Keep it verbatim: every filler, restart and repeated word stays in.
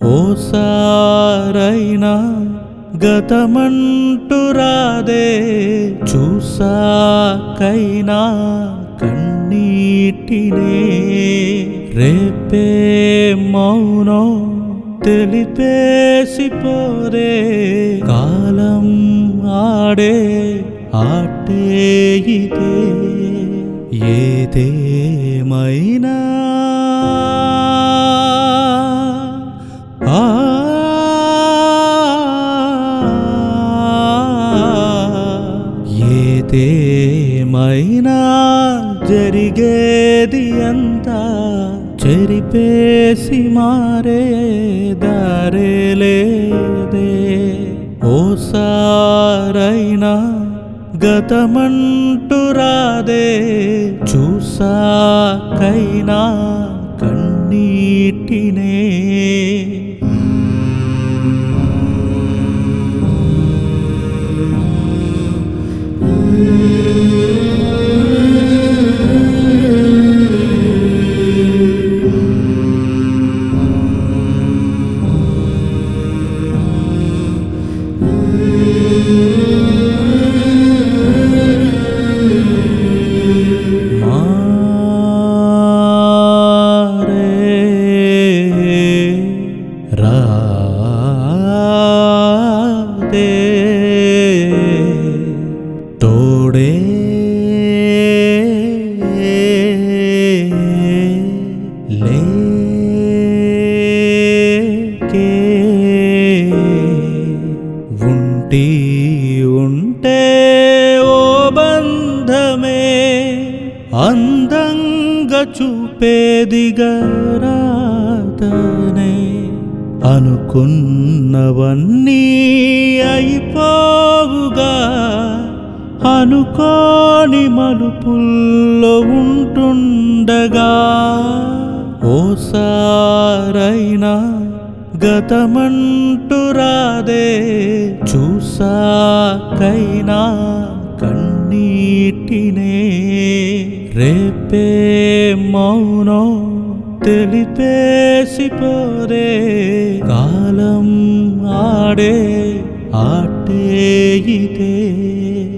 ఓసారైనా గతమంటూ రాదే, చూసాకైనా కన్నీటినే. రేపే మౌనం తెలిపేసిపోరే, కాలం ఆడే ఆటే ఇదే. ఏదేమైనా ఆ ఏదేమైనా జరిగేది అంతా చెరిపేసి మారే దారే లేదే. ఓసారైనా గతమంటూ రాదే, చూసాకైనా కన్నీటినే. రాదే తోడే లేకే, ఉంటి ఉంటే ఓ బంధమే అందంగా చూపేదిగా రాతనే. అనుకున్నవన్నీ అయిపోవుగా, అనుకోని మలుపుల్లో ఉంటుండగా. ఓసారైనా గతమంటూ రాదే, చూసాకైనా కన్నీటినే. రేపే మౌనం తెలిపేసిపోరే, కాలం ఆడే ఆటే ఇదే.